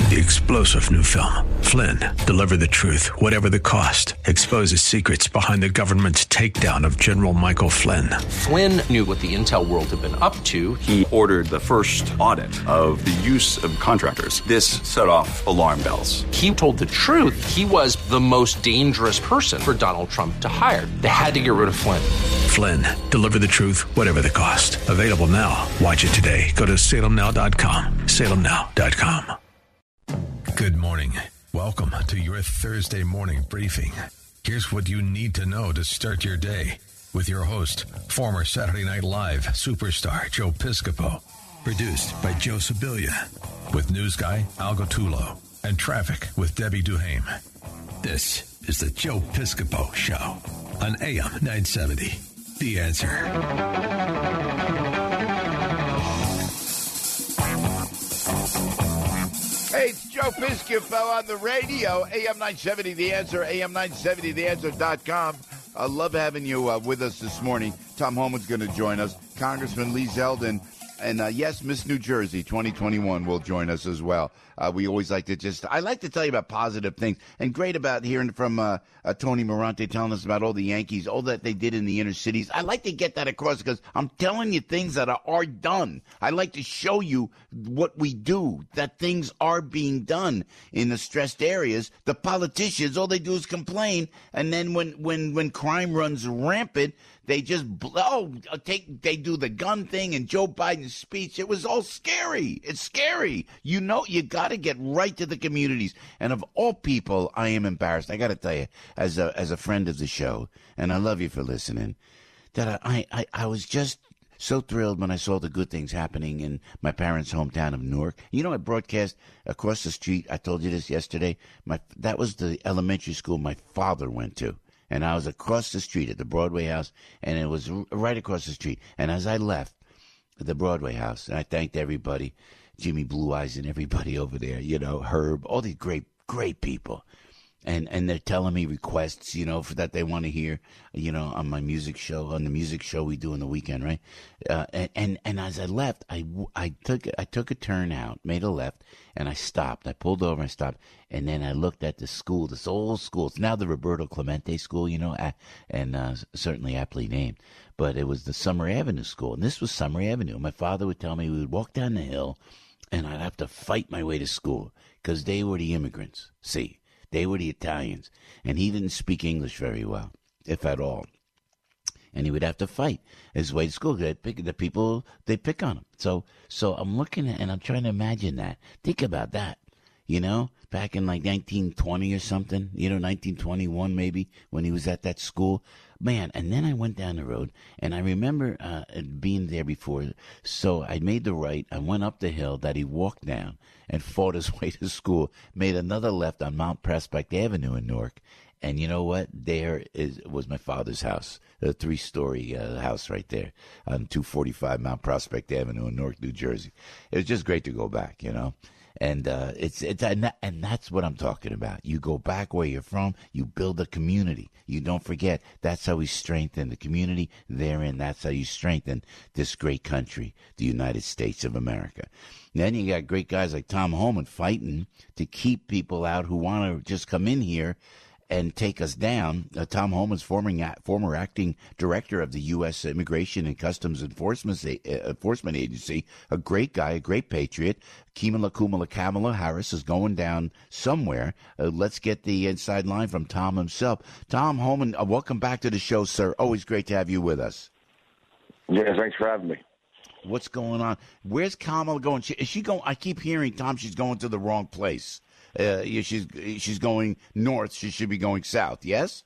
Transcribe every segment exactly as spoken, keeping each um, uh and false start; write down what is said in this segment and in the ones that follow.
The explosive new film, Flynn, deliver the truth, whatever the cost, exposes secrets behind the government's takedown of General Michael Flynn. Flynn knew what the intel world had been up to. He ordered the first audit of the use of contractors. This set off alarm bells. He told the truth. He was the most dangerous person for Donald Trump to hire. They had to get rid of Flynn. Flynn, deliver the truth, whatever the cost. Available now. Watch it today. Go to salem now dot com. salem now dot com. Good morning. Welcome to your Thursday morning briefing. Here's what you need to know to start your day with your host, former Saturday Night Live superstar Joe Piscopo. Produced by Joe Sibilia. With news guy Al Gattullo. And traffic with Debbie Duhame. This is the Joe Piscopo Show on A M nine seventy. The Answer. Hey, it's Joe Piscopo on the radio, A M nine seventy, The Answer, A M nine seventy the answer dot com. I love having you uh, with us this morning. Tom Homan's going to join us. Congressman Lee Zeldin. And, uh, yes, Miss New Jersey twenty twenty-one will join us as well. Uh, we always like to just – I like to tell you about positive things. And great about hearing from uh, uh, Tony Morante telling us about all the Yankees, all that they did in the inner cities. I like to get that across because I'm telling you things that are, are done. I like to show you what we do, that things are being done in the stressed areas. The politicians, all they do is complain. And then when, when, when crime runs rampant, they just oh take they do the gun thing and Joe Biden's speech. It was all scary. It's scary. You know, you got to get right to the communities. And of all people, I am embarrassed. I got to tell you, as a as a friend of the show, and I love you for listening, that I I, I was just so thrilled when I saw the good things happening in my parents' hometown of Newark. You know, I broadcast across the street. I told you this yesterday. My that was the elementary school my father went to. And I was across the street at the Broadway house, and it was right across the street. And as I left the Broadway house, and I thanked everybody, Jimmy Blue Eyes and everybody over there, you know, Herb, all these great, great people. And and they're telling me requests, you know, for that they want to hear, you know, on my music show, on the music show we do on the weekend, right? Uh, and, and and as I left, I, I took I took a turn out, made a left, and I stopped. I pulled over, I stopped, and then I looked at the school, this old school. It's now the Roberto Clemente School, you know, and uh, certainly aptly named. But it was the Summer Avenue School, and this was Summer Avenue. My father would tell me we would walk down the hill, and I'd have to fight my way to school because they were the immigrants, see. They were the Italians, and he didn't speak English very well, if at all. And he would have to fight his way to school. They'd pick, the people, they pick on him. So so I'm looking at, and I'm trying to imagine that. Think about that, you know, back in like nineteen twenty or something, you know, nineteen twenty-one maybe, when he was at that school. Man, and then I went down the road, and I remember uh, being there before. So I made the right. I went up the hill that he walked down and fought his way to school, made another left on Mount Prospect Avenue in Newark. And you know what? There is was my father's house, a three-story uh, house right there on two forty-five Mount Prospect Avenue in Newark, New Jersey. It was just great to go back, you know. And uh, it's it's and that's what I'm talking about. You go back where you're from. You build a community. You don't forget. That's how we strengthen the community therein. That's how you strengthen this great country, the United States of America. And then you got great guys like Tom Homan fighting to keep people out who want to just come in here and take us down. Uh, Tom Homan's former, former acting director of the U S Immigration and Customs Enforcement, uh, Enforcement Agency, a great guy, a great patriot. Kamala, Kamala, Kamala Harris is going down somewhere. Uh, let's get the inside line from Tom himself. Tom Homan, uh, welcome back to the show, sir. Always great to have you with us. Yeah, thanks for having me. What's going on? Where's Kamala going? She, is she going? I keep hearing, Tom, she's going to the wrong place. Uh, she's she's going north. She should be going south. Yes.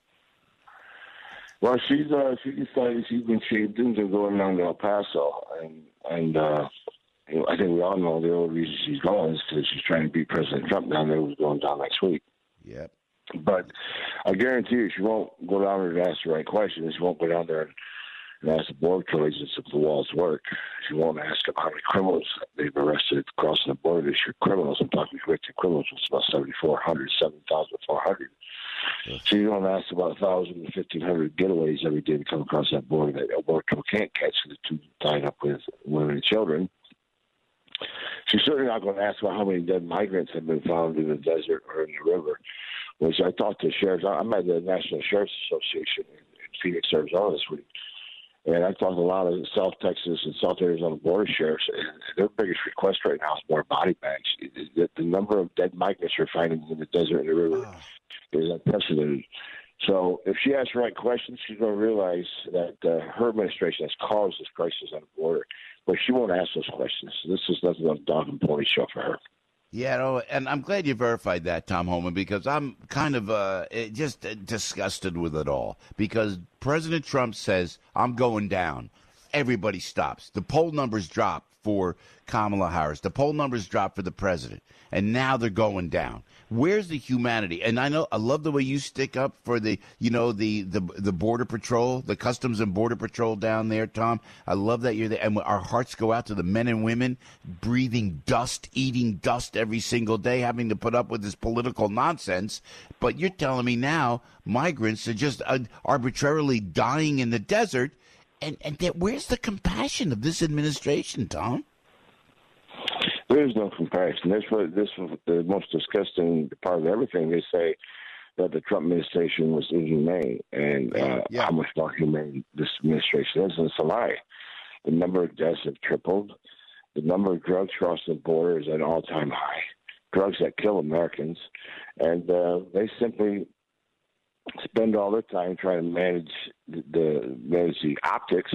Well, she's uh, she decided she's been she's going down to El Paso, and and uh, you know, I think we all know the only reason she's going is because she's trying to beat President Trump down there, who's going down next week. Yep. But I guarantee you, she won't go down there and ask the right questions. She won't go down there and and ask the border agents if the walls work. She won't ask them how many criminals they've arrested crossing the border this year. Criminals, I'm talking convicted criminals, it's about seventy-four hundred, seven thousand four hundred. Yeah. She don't ask about one thousand, fifteen hundred getaways every day to come across that border that a border patrol can't catch the two tied up with women and children. she's certainly not going to ask about how many dead migrants have been found in the desert or in the river. Which I talked to sheriffs. I'm at the National Sheriff's Association in, in Phoenix, Arizona this week. And I talked to a lot of South Texas and South Arizona border sheriffs, and their biggest request right now is more body bags. The, the number of dead migrants we're finding in the desert and the river oh. is unprecedented. So if she asks the right questions, she's going to realize that uh, her administration has caused this crisis on the border. But she won't ask those questions. This is nothing but a dog and pony show for her. Yeah, no, and I'm glad you verified that, Tom Homan, because I'm kind of uh, just disgusted with it all. Because President Trump says, I'm going down. Everybody stops. The poll numbers drop for Kamala Harris. The poll numbers drop for the president. And now they're going down. Where's the humanity? And I know I love the way you stick up for the, you know, the, the, the Border Patrol, the Customs and Border Patrol down there, Tom. I love that you're there. And our hearts go out to the men and women breathing dust, eating dust every single day, having to put up with this political nonsense. But you're telling me now migrants are just uh, arbitrarily dying in the desert. And, and that, where's the compassion of this administration, Tom? There's no comparison. That's what this was the most disgusting part of everything. They say that the Trump administration was inhumane, and uh, yeah. how much more humane this administration is. And it's a lie. The number of deaths have tripled. The number of drugs crossing the border is at an all-time high. Drugs that kill Americans, and uh, they simply spend all their time trying to manage the, the manage the optics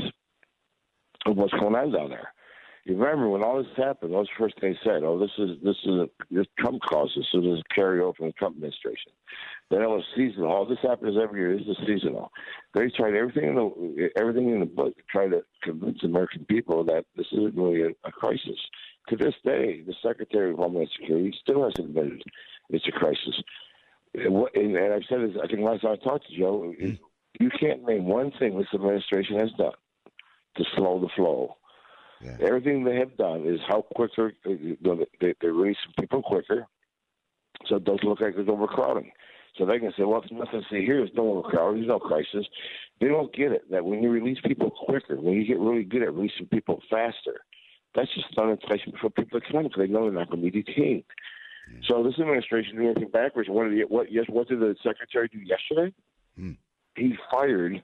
of what's going on down there. You remember when all this happened, those first things said, "Oh, this is this is a, this Trump caused this. So this is a carryover from the Trump administration." Then it was seasonal. All this happens every year. This is seasonal. They tried everything in the everything in the book to try to convince American people that this isn't really a, a crisis. To this day, the Secretary of Homeland Security still hasn't admitted it's a crisis. And, what, and, and I've said this, I think last time I talked to Joe, is you can't name one thing this administration has done to slow the flow. Yeah. Everything they have done is how quicker they, they, they release people quicker, so it doesn't look like there's overcrowding. So they can say, well, there's nothing to see here. There's no overcrowding. There's no crisis. They don't get it, that when you release people quicker, when you get really good at releasing people faster, that's just an enticement for people to come because they know they're not going to be detained. Yeah. So this administration is working backwards. What did, the, what, yes, what did the Secretary do yesterday? Hmm. He fired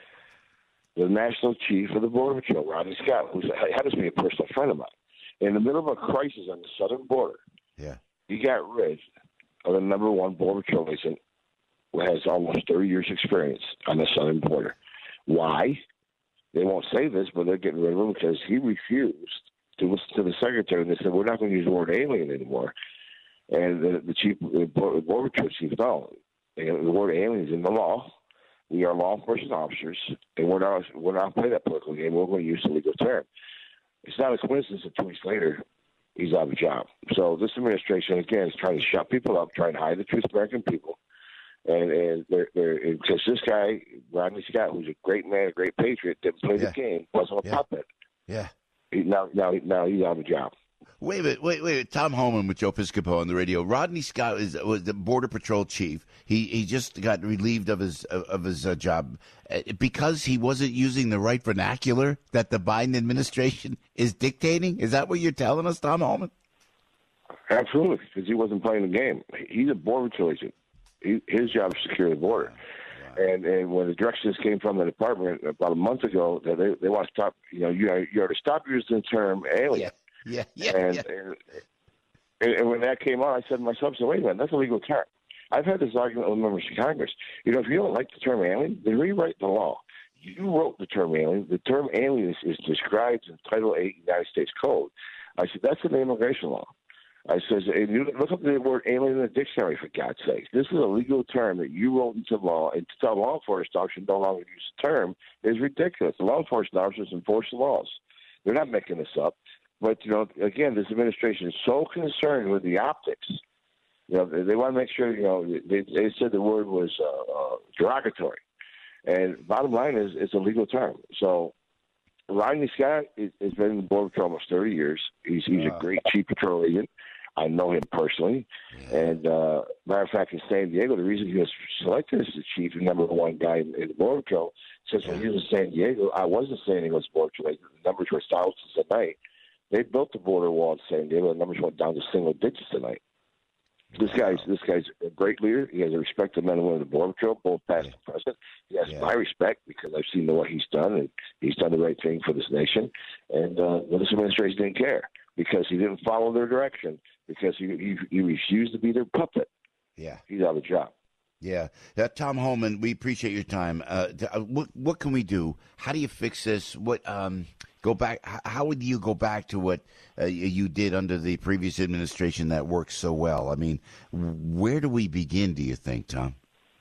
the National Chief of the Border Patrol, Rodney Scott, who happens to be a personal friend of mine. In the middle of a crisis on the southern border, yeah, he got rid of the number one Border Patrol agent who has almost thirty years' experience on the southern border. Why? They won't say this, but they're getting rid of him because he refused to listen to the Secretary. They said, we're not going to use the word alien anymore. And the, the Chief, the Border Patrol Chief, no. The word alien is in the law. We are law enforcement officers, and we're not we're not playing that political game. We're going to use the legal term. It's not a coincidence that two weeks later he's out of a job. So this administration, again, is trying to shut people up, trying to hide the truth of American people. And and they're, they're, because this guy, Rodney Scott, who's a great man, a great patriot, didn't play yeah. the game, wasn't a yeah. puppet. Yeah. He, now, now, now he's out of a job. Wait a minute, wait, wait. Tom Homan with Joe Piscopo on the radio. Rodney Scott is, was the Border Patrol chief. He he just got relieved of his of his uh, job because he wasn't using the right vernacular that the Biden administration is dictating. Is that what you're telling us, Tom Homan? Absolutely, because he wasn't playing the game. He's a Border Patrol agent. He, his job is to secure the border. Wow. And and when the directions came from the department about a month ago that they they want to stop, you know, you are, you are to stop using the term alien. Yeah. Yeah, yeah, and, yeah. And, and when that came out, I said to myself, so wait a minute, that's a legal term. I've had this argument with members of Congress. You know, if you don't like the term alien, then rewrite the law. You wrote the term alien. The term alien is, is described in Title eight United States Code. I said, that's in the immigration law. I said, you look up the word alien in the dictionary, for God's sake. This is a legal term that you wrote into law, and to tell law enforcement officers no longer use the term is ridiculous. The law enforcement officers enforce the laws. They're not making this up. But, you know, again, this administration is so concerned with the optics. You know, they, they want to make sure, you know, they, they said the word was uh, uh, derogatory. And bottom line is it's a legal term. So Rodney Scott is, has been in the Border Patrol almost thirty years. He's, he's wow. a great chief patrol agent. I know him personally. Yeah. And uh, matter of fact, in San Diego, the reason he was selected as the chief and number one guy in, in the Border Patrol, since when he was in San Diego, I wasn't saying he was Border Patrol agent. The numbers were thousands a night. They built the border wall at San Diego. The numbers went down to single digits tonight. This guy's this guy's a great leader. He has a respect to men and women of the Border Patrol, both past and present. He has yeah. my respect because I've seen what he's done, and he's done the right thing for this nation. And uh, well, this administration didn't care because he didn't follow their direction, because he he, he refused to be their puppet. Yeah, he's out of job. Yeah, uh, Tom Homan, we appreciate your time. Uh, uh, what what can we do? How do you fix this? What um, go back? How would you go back to what uh, you did under the previous administration that worked so well? I mean, where do we begin? Do you think, Tom?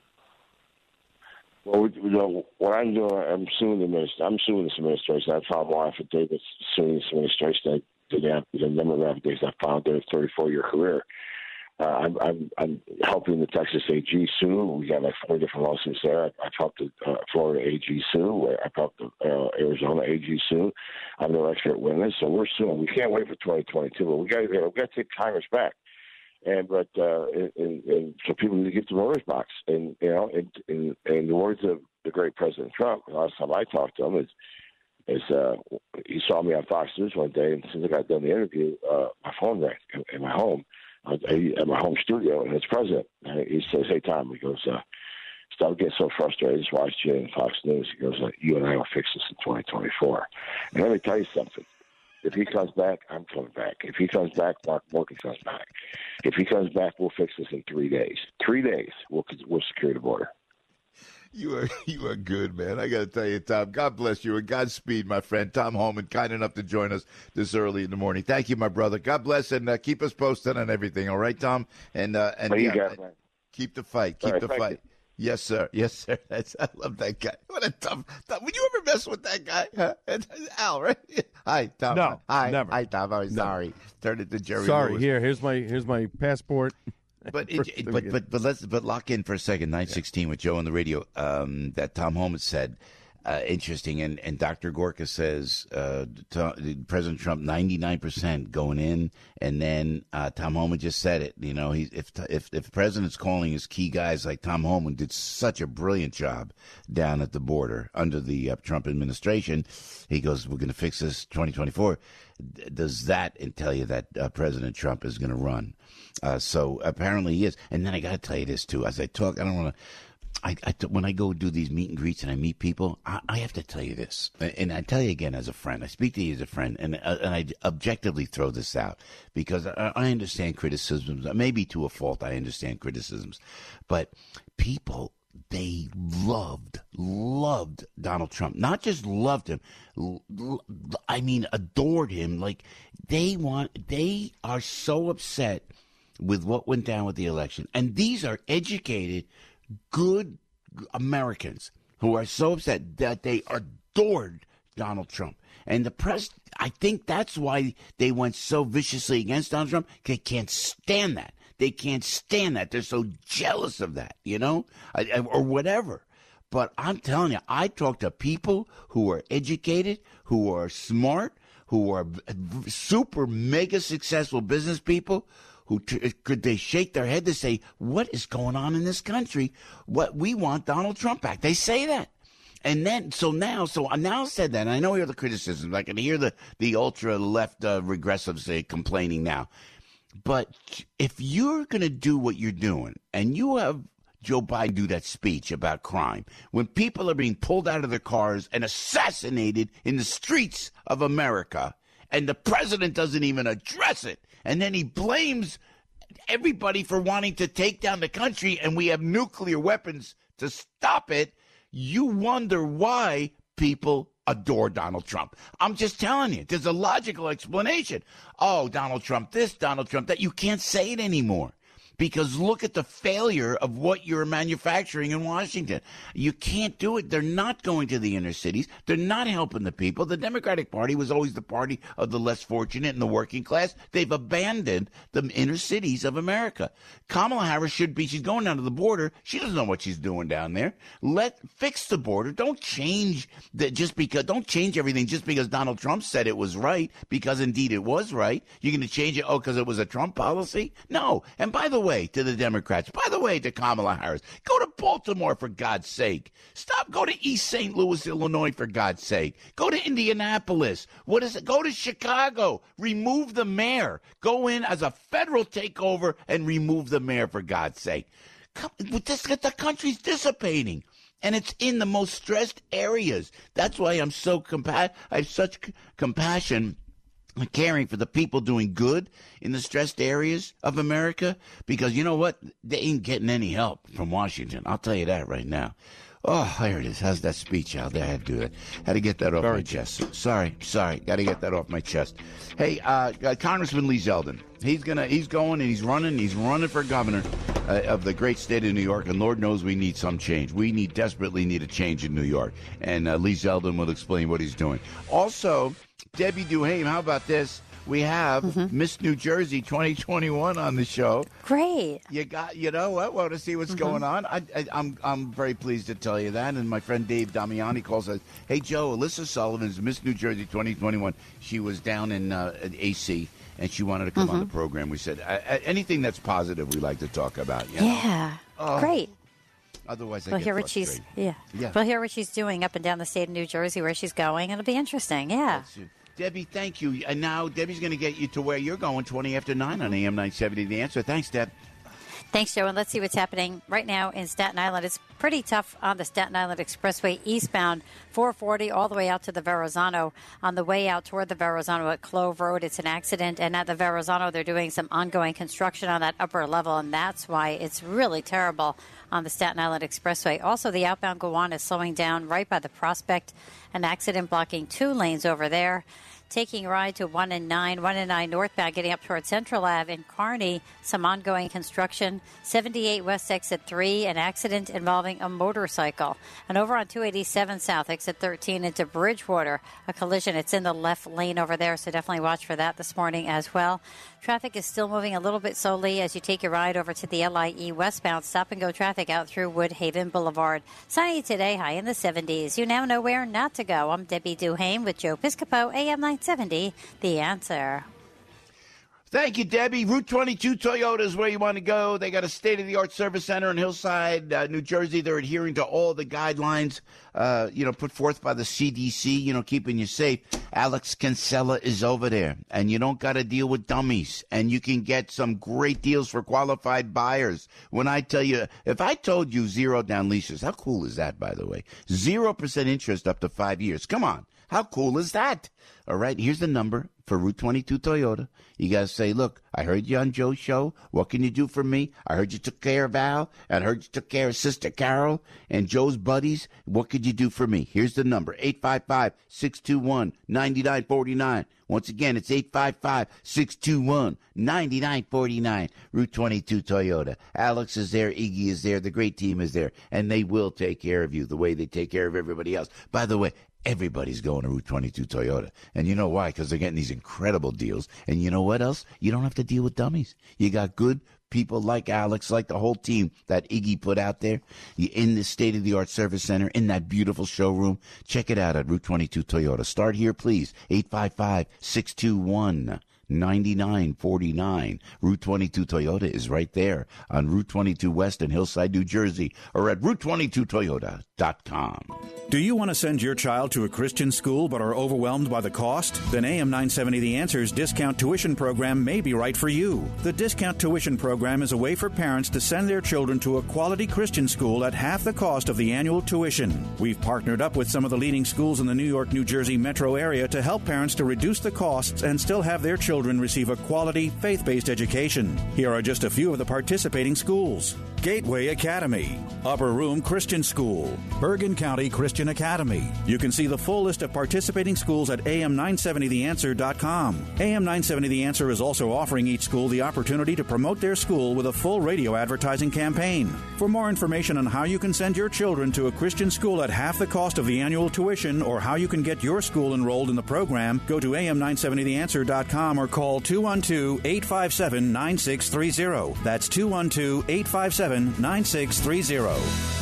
Well, we, you know, what I'm doing, I'm suing the minister. I'm suing this administration. I filed more affidavits suing this administration. I did the number of affidavits I filed their thirty-four-year career. Uh, I'm, I'm I'm helping the Texas A G sue. We got like four different lawsuits there. I, I've helped the uh, Florida A G sue. I've helped the uh, Arizona A G sue. I'm no expert witness, so we're suing. We can't wait for twenty twenty-two, but we got we got to take Congress back. And but uh, and, and so people need to get the voters box. And you know, in, in, in the words of the great President Trump, the last time I talked to him is. Is uh, he saw me on Fox News one day, and since I got done the interview, uh, my phone rang in, in my home. At my home studio, and it's president. And he says, "Hey, Tom," he goes, uh, "Stop getting so frustrated. I just watched you on Fox News." He goes, "You and I will fix this in twenty twenty-four." And let me tell you something. If he comes back, I'm coming back. If he comes back, Mark Morgan comes back. If he comes back, we'll fix this in three days. Three days, we'll we'll secure the border. You are you are good, man. I got to tell you, Tom, God bless you and Godspeed, my friend. Tom Homan, kind enough to join us this early in the morning. Thank you, my brother. God bless, and uh, keep us posted on everything, all right, Tom? And uh, and yeah, got, man. Keep the fight. Keep right, the fight. You. Yes, sir. Yes, sir. That's, I love that guy. What a tough, tough. Would you ever mess with that guy? Huh? Al, right? Hi, Tom. No, Hi. never. Hi, Tom. I'm no. sorry. Turn it to Jerry Sorry. Lewis. Here, here's my here's my passport. But it, it, but but but let's but lock in for a second. nine sixteen with Joe on the radio. Um, that Tom Homan said, uh, interesting, and and Doctor Gorka says uh, to, President Trump ninety-nine percent going in, and then uh, Tom Homan just said it. You know, he if if if the president's calling his key guys like Tom Homan did such a brilliant job down at the border under the uh, Trump administration, he goes, "We're going to fix this twenty twenty-four." Does that tell you that uh, President Trump is going to run? Uh, so apparently he is. And then I got to tell you this too. As I talk, I don't want to. I, I when I go do these meet and greets and I meet people, I, I have to tell you this, and I tell you again as a friend. I speak to you as a friend, and, uh, and I objectively throw this out because I, I understand criticisms. Maybe to a fault, I understand criticisms, but people. They loved, loved Donald Trump. Not just loved him, I mean, adored him. Like, they want, they are so upset with what went down with the election. And these are educated, good Americans who are so upset that they adored Donald Trump. And the press, I think that's why they went so viciously against Donald Trump. They can't stand that. They can't stand that. They're so jealous of that, you know, or whatever. But I'm telling you, I talk to people who are educated, who are smart, who are super mega successful business people, who t- could they shake their head to say, what is going on in this country? What we want Donald Trump back. They say that. And then, so now, so I now said that, and I know hear the criticisms. I can hear the, the ultra left uh, regressives say complaining now. But if you're going to do what you're doing, and you have Joe Biden do that speech about crime, when people are being pulled out of their cars and assassinated in the streets of America, and the president doesn't even address it, and then he blames everybody for wanting to take down the country, and we have nuclear weapons to stop it, you wonder why people adore Donald Trump. I'm just telling you, there's a logical explanation. Oh, Donald Trump this, Donald Trump that. You can't say it anymore because look at the failure of what you're manufacturing in Washington. You can't do it. They're not going to the inner cities. They're not helping the people. The Democratic Party was always the party of the less fortunate and the working class. They've abandoned the inner cities of America. Kamala Harris should be, she's going down to the border. She doesn't know what she's doing down there. Let, fix the border. Don't change that just because, don't change everything just because Donald Trump said it was right, because indeed it was right. You're going to change it, oh, because it was a Trump policy? No. And by the way, way, to the Democrats. By the way, to Kamala Harris. Go to Baltimore, for God's sake. Stop. Go to East Saint Louis, Illinois, for God's sake. Go to Indianapolis. What is it? Go to Chicago. Remove the mayor. Go in as a federal takeover and remove the mayor, for God's sake. Come, this, the country's dissipating. And it's in the most stressed areas. That's why I'm so compa- I have such c- compassion and caring for the people doing good in the stressed areas of America. Because you know what? They ain't getting any help from Washington. I'll tell you that right now. Oh, there it is. How's that speech out there? I had to do that. Had to get that off Sorry. my chest. Sorry, sorry. Got to get that off my chest. Hey, uh, Congressman Lee Zeldin. He's gonna. He's going and he's running. He's running for governor uh, of the great state of New York. And Lord knows we need some change. We need desperately need a change in New York. And uh, Lee Zeldin will explain what he's doing. Also, Debbie Duhame. How about this? We have mm-hmm. Miss New Jersey twenty twenty-one on the show. Great. You got, you know what? Want to see what's mm-hmm. going on? I, I, I'm, I'm very pleased to tell you that. And my friend Dave Damiani calls us. Hey Joe, Alyssa Sullivan is Miss New Jersey twenty twenty-one. She was down in uh, at A C and she wanted to come mm-hmm. on the program. We said uh, anything that's positive, we like to talk about. You know? Yeah. Oh. Great. Otherwise, I we'll get hear what she's yeah. yeah. We'll hear what she's doing up and down the state of New Jersey, where she's going. It'll be interesting. Yeah. Debbie, thank you. And now Debbie's going to get you to where you're going, twenty after nine on A M nine seventy. The Answer. Thanks, Deb. Thanks, Joe. And let's see what's happening right now in Staten Island. It's pretty tough on the Staten Island Expressway eastbound, four forty all the way out to the Verrazano. On the way out toward the Verrazano at Clove Road, it's an accident. And at the Verrazano, they're doing some ongoing construction on that upper level, and that's why it's really terrible on the Staten Island Expressway. Also, the outbound Gowan is slowing down right by the Prospect. An accident blocking two lanes over there. Taking a ride to one and nine, one and nine northbound, getting up toward Central Ave in Kearney. Some ongoing construction. seventy-eight West Exit three, an accident involving a motorcycle. And over on two eighty-seven South, Exit thirteen into Bridgewater, a collision. It's in the left lane over there, so definitely watch for that this morning as well. Traffic is still moving a little bit slowly as you take your ride over to the L I E westbound. Stop-and-go traffic out through Woodhaven Boulevard. Sunny today, high in the seventies. You now know where not to go. I'm Debbie Duhame with Joe Piscopo, A M nine seventy, The Answer. Thank you, Debbie. Route twenty-two Toyota is where you want to go. They got a state-of-the-art service center in Hillside, uh, New Jersey. They're adhering to all the guidelines, uh, you know, put forth by the C D C, you know, keeping you safe. Alex Kinsella is over there, and you don't got to deal with dummies, and you can get some great deals for qualified buyers. When I tell you, if I told you zero down leases, how cool is that, by the way? Zero percent interest up to five years. Come on. How cool is that? All right, here's the number for Route twenty-two Toyota. You got to say, look, I heard you on Joe's show. What can you do for me? I heard you took care of Al. I heard you took care of Sister Carol and Joe's buddies. What could you do for me? Here's the number, eight five five, six two one, nine nine four nine. Once again, it's eight five five, six two one, nine nine four nine. Route twenty-two Toyota. Alex is there. Iggy is there. The great team is there. And they will take care of you the way they take care of everybody else. By the way, everybody's going to Route twenty-two Toyota. And you know why? Because they're getting these incredible deals. And you know what else? You don't have to deal with dummies. You got good people like Alex, like the whole team that Iggy put out there. You in the state-of-the-art service center, in that beautiful showroom. Check it out at Route twenty-two Toyota. Start here, please. eight five five, six two one, nine nine four nine. Route twenty-two Toyota is right there on Route twenty-two West in Hillside, New Jersey, or at route twenty-two toyota dot com. Do you want to send your child to a Christian school but are overwhelmed by the cost? Then A M nine seventy The Answer's discount tuition program may be right for you. The discount tuition program is a way for parents to send their children to a quality Christian school at half the cost of the annual tuition. We've partnered up with some of the leading schools in the New York, New Jersey metro area to help parents to reduce the costs and still have their children receive a quality, faith-based education. Here are just a few of the participating schools. Gateway Academy, Upper Room Christian School, Bergen County Christian Academy. You can see the full list of participating schools at A M nine seventy the answer dot com. A M nine seventy The Answer is also offering each school the opportunity to promote their school with a full radio advertising campaign. For more information on how you can send your children to a Christian school at half the cost of the annual tuition or how you can get your school enrolled in the program, go to A M nine seventy the answer dot com or call two one two, eight five seven, nine six three zero. That's two one two, eight five seven, nine six three zero.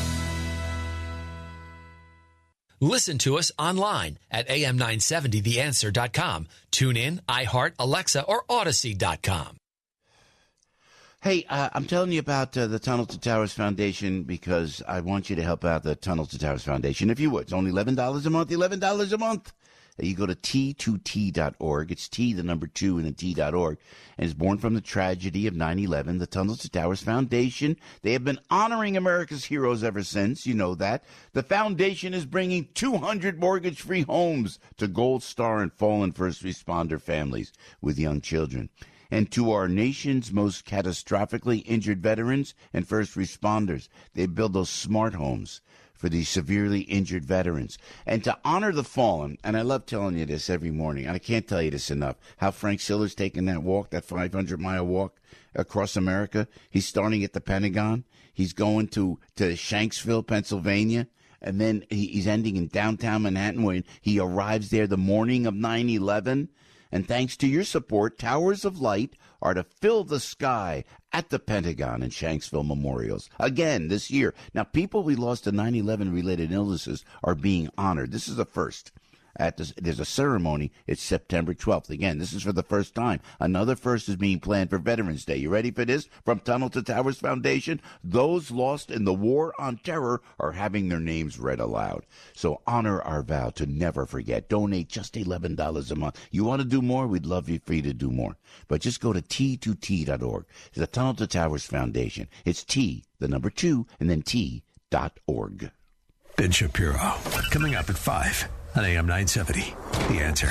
Listen to us online at A M nine seventy the answer dot com. Tune in, iHeart, Alexa, or Odyssey dot com. Hey, uh, I'm telling you about uh, the Tunnel to Towers Foundation because I want you to help out the Tunnel to Towers Foundation. If you would, it's only eleven dollars a month, eleven dollars a month. You go to T two T dot org. It's T, the number two, and then T dot org. And it's born from the tragedy of nine eleven. The Tunnel to Towers Foundation, they have been honoring America's heroes ever since. You know that. The foundation is bringing two hundred mortgage-free homes to Gold Star and fallen first responder families with young children. And to our nation's most catastrophically injured veterans and first responders, they build those smart homes for these severely injured veterans. And to honor the fallen, and I love telling you this every morning, and I can't tell you this enough, how Frank Siller's taking that walk, that five hundred mile walk across America. He's starting at the Pentagon. He's going to, to Shanksville, Pennsylvania. And then he, he's ending in downtown Manhattan when he arrives there the morning of nine eleven. And thanks to your support, Towers of Light are to fill the sky at the Pentagon and Shanksville memorials again this year. Now, people we lost to nine eleven related illnesses are being honored. This is a first. At this, there's a ceremony. It's September twelfth. Again, this is for the first time. Another first is being planned for Veterans Day. You ready for this? From Tunnel to Towers Foundation, those lost in the war on terror are having their names read aloud. So honor our vow to never forget. Donate just eleven dollars a month. You want to do more? We'd love you for you to do more. But just go to T two T dot org. It's the Tunnel to Towers Foundation. It's T, the number two, and then T dot org. Ben Shapiro, coming up at five. On A M nine seventy, The Answer.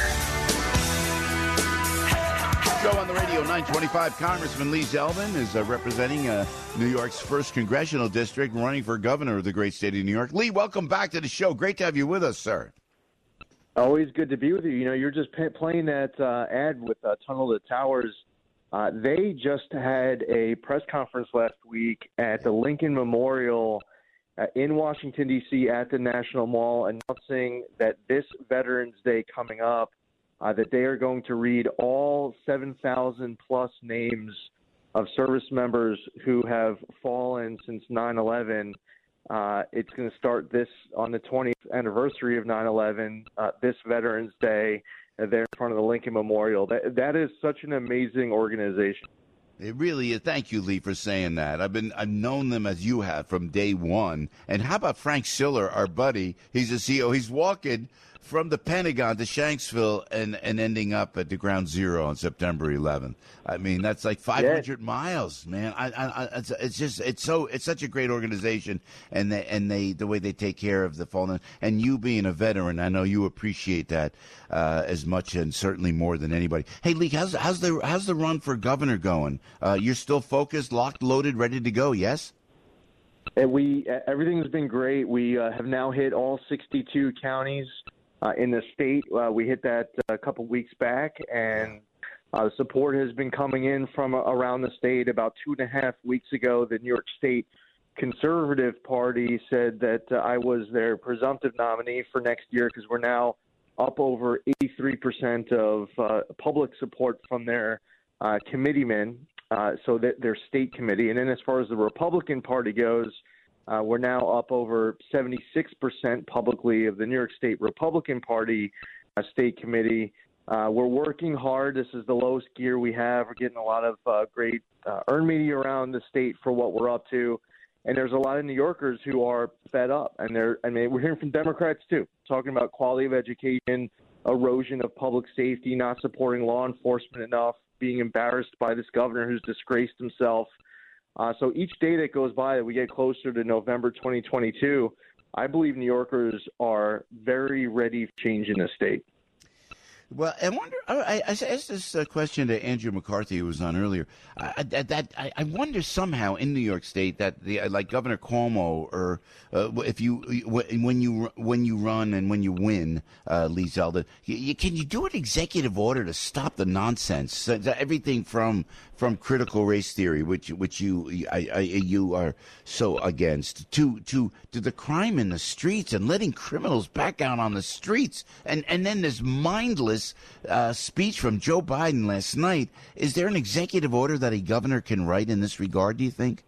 Show on the radio, nine twenty-five. Congressman Lee Zeldin is uh, representing uh, New York's first congressional district, running for governor of the great state of New York. Lee, welcome back to the show. Great to have you with us, sir. Always good to be with you. You know, you're just pay- playing that uh, ad with uh, Tunnel to Towers. Uh, they just had a press conference last week at the Lincoln Memorial Uh, in Washington, D C at the National Mall, announcing that this Veterans Day coming up, uh, that they are going to read all seven thousand plus names of service members who have fallen since nine eleven. Uh, it's going to start this on the twentieth anniversary of nine eleven, uh, this Veterans Day, uh, there in front of the Lincoln Memorial. That, that is such an amazing organization. It really is. Thank you, Lee, for saying that. I've been I've known them as you have from day one. And how about Frank Siller, our buddy? He's a C E O. He's walking from the Pentagon to Shanksville and, and ending up at the Ground Zero on September eleventh. I mean, that's like five hundred yeah. miles, man. I, I, I, it's, it's just it's so it's such a great organization, and they, and they the way they take care of the fallen. And you being a veteran, I know you appreciate that uh, as much and certainly more than anybody. Hey, Lee, how's how's the how's the run for governor going? Uh, you're still focused, locked, loaded, ready to go? Yes. And we everything's been great. We uh, have now hit all sixty-two counties. Uh, in the state, uh, we hit that uh, a couple weeks back, and uh, support has been coming in from uh, around the state. About two and a half weeks ago, the New York State Conservative Party said that uh, I was their presumptive nominee for next year because we're now up over eighty-three percent of uh, public support from their uh, committeemen, uh, so that their state committee. And then as far as the Republican Party goes, Uh, we're now up over seventy-six percent publicly of the New York State Republican Party uh, state committee. Uh, we're working hard. This is the lowest gear we have. We're getting a lot of uh, great uh, earned media around the state for what we're up to. And there's a lot of New Yorkers who are fed up. And they're, I mean, we're hearing from Democrats, too, talking about quality of education, erosion of public safety, not supporting law enforcement enough, being embarrassed by this governor who's disgraced himself. Uh, so each day that goes by that we get closer to November twenty twenty-two, I believe New Yorkers are very ready for change in the state. Well, I wonder. I, I asked this uh, question to Andrew McCarthy, who was on earlier. I, that, that I, I wonder somehow in New York State that the like Governor Cuomo, or uh, if you when you when you run and when you win, uh, Lee Zeldin, you, you, can you do an executive order to stop the nonsense? So, everything from from critical race theory, which which you I, I, you are so against, to to to the crime in the streets and letting criminals back out on the streets, and and then this mindless Uh, speech from Joe Biden last night. Is there an executive order that a governor can write in this regard, do you think?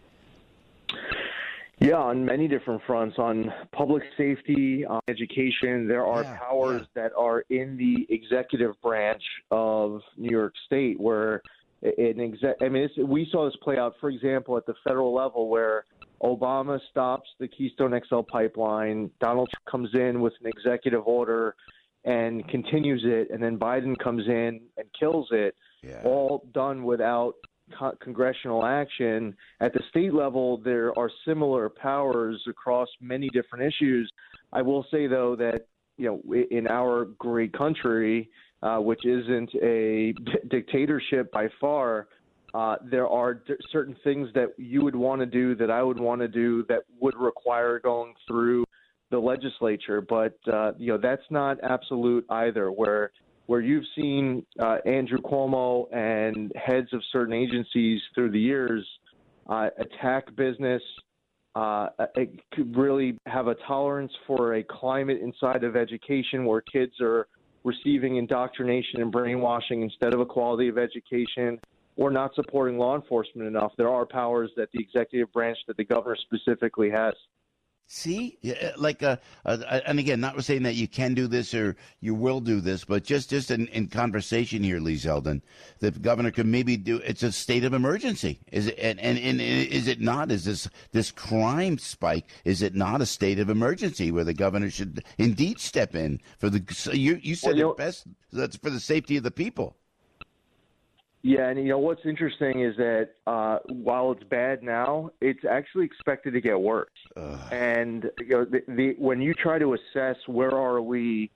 Yeah, on many different fronts. On public safety, on education, there are yeah, powers yeah. that are in the executive branch of New York State where an exa- I mean, it's, we saw this play out, for example, at the federal level where Obama stops the Keystone X L pipeline, Donald Trump comes in with an executive order and continues it, and then Biden comes in and kills it, yeah. all done without co- congressional action. At the state level, there are similar powers across many different issues. I will say, though, that you know, in our great country, uh, which isn't a d- dictatorship by far, uh, there are d- certain things that you would want to do, that I would want to do, that would require going through the legislature. But uh, you know, that's not absolute either. Where where you've seen uh, Andrew Cuomo and heads of certain agencies through the years uh, attack business. Uh, it could really have a tolerance for a climate inside of education where kids are receiving indoctrination and brainwashing instead of a quality of education, or not supporting law enforcement enough. There are powers that the executive branch, that the governor specifically has. See, like, uh, uh, and again, not saying that you can do this or you will do this, but just, just in, in conversation here, Lee Zeldin, the governor could maybe do. It's a state of emergency, is it? And, and, and is it not? Is this this crime spike? Is it not a state of emergency where the governor should indeed step in for the? You you said well, it best. That's for the safety of the people. Yeah, and you know what's interesting is that uh, while it's bad now, it's actually expected to get worse. Ugh. And you know, the, the, when you try to assess where are we